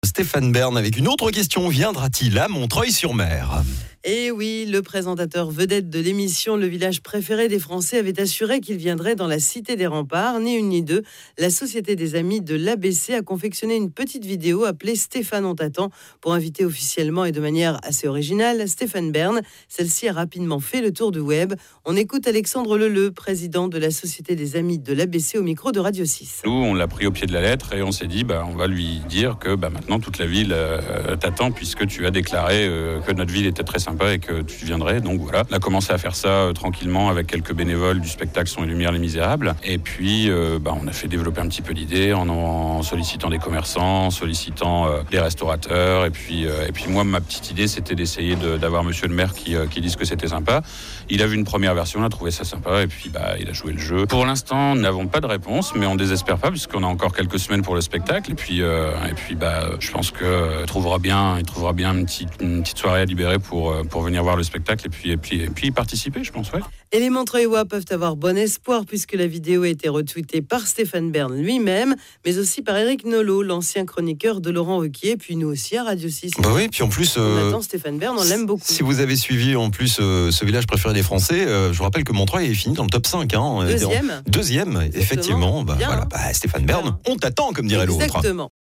Stéphane Bern avec une autre question. Viendra-t-il à Montreuil-sur-Mer ? Et oui, le présentateur vedette de l'émission Le village préféré des Français avait assuré qu'il viendrait dans la Cité des Remparts. Ni une ni deux, la Société des Amis de l'ABC a confectionné une petite vidéo appelée Stéphane on t'attend pour inviter officiellement et de manière assez originale Stéphane Bern. Celle-ci a rapidement fait le tour du web. On écoute Alexandre Leleu, président de la Société des Amis de l'ABC au micro de Radio 6. Nous, on l'a pris au pied de la lettre et on s'est dit, on va lui dire que maintenant toute la ville t'attend puisque tu as déclaré que notre ville était très sympa et que tu viendrais. Donc voilà, on a commencé à faire ça tranquillement avec quelques bénévoles du spectacle Son et Lumière Les Misérables. Et puis, on a fait développer un petit peu l'idée en sollicitant des commerçants, en sollicitant des restaurateurs. Et puis moi, ma petite idée, c'était d'essayer d'avoir Monsieur le maire qui dise que c'était sympa. Il a vu une première version, il a trouvé ça sympa et puis il a joué le jeu. Pour l'instant, nous n'avons pas de réponse, mais on désespère pas puisqu'on a encore quelques semaines pour le spectacle. Et puis, je pense qu'il trouvera bien une petite soirée à libérer pour venir voir le spectacle et puis y participer, je pense, ouais. Et les Montreuillois peuvent avoir bon espoir puisque la vidéo a été retweetée par Stéphane Bern lui-même, mais aussi par Éric Nolot, l'ancien chroniqueur de Laurent Ruquier, puis nous aussi à Radio 6. Oui, puis en plus... On attend Stéphane Bern, on l'aime beaucoup. Si vous avez suivi en plus ce village préféré des Français, je vous rappelle que Montreuil est fini dans le top 5. Deuxième. Deuxième, effectivement. Bien, Stéphane Bern, on t'attend, comme dirait l'autre. Exactement.